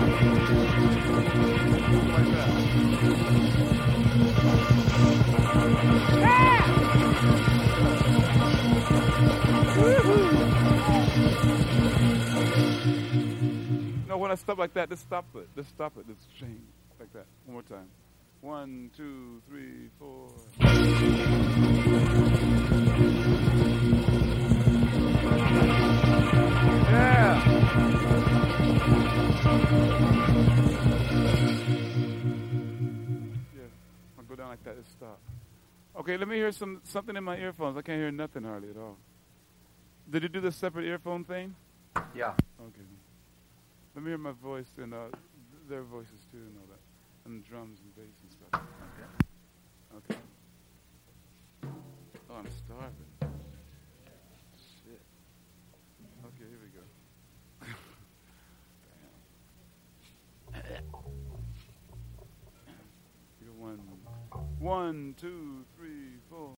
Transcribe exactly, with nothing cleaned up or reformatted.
Like that. No, when I stop like that, just stop it. Just stop it. Just change like that. One more time. One, two, three, four. Yeah. Yeah. I'll go down like that. Just stop. Okay, let me hear some something in my earphones. I can't hear nothing hardly at all. Did you do the separate earphone thing? Yeah. Okay. Let me hear my voice and uh, their voices too and all that. And drums and bass and stuff. Okay. Okay. Oh, I'm starving. Shit. Okay, here we go. Damn. You go one, one, two, three, four.